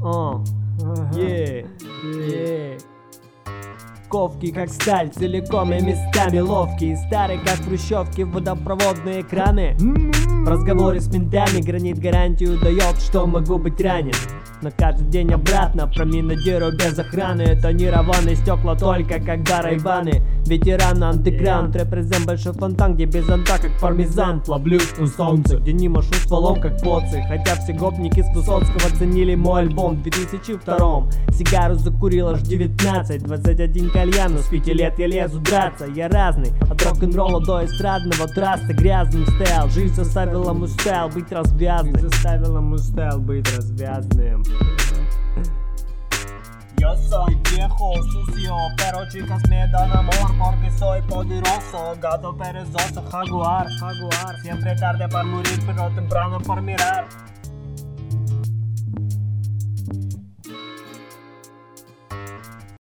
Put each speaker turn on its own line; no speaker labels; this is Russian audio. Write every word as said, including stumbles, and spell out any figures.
О, е, е. Ковки как сталь, целиком и местами ловкие. Старые как хрущевки, водопроводные краны. В разговоре с ментами гранит гарантию дает, что могу быть ранен. Но каждый день обратно проминодирую без охраны. Это не рваные стекла только когда райбаны. Ветеран андеграунд, репрезент большой фонтан, где без зонта как пармезан. Плавлюсь на солнце, где не машу стволом как поцы. Хотя все гопники с Высоцкого ценили мой альбом в две тысячи втором. Сигару закурил аж девятнадцать, двадцать один кальян, но с пяти лет я лезу драться. Я разный, от рок-н-ролла до эстрадного траста. Грязным стайл, жизнь заставила мой стайл быть развязным. Жизнь заставила мой стайл быть развязным. Yo soy viejo, sucio, pero chicas me dan amor porque soy poderoso, gato perezoso, jaguar, jaguar, siempre tarde para morir pero temprano para mirar.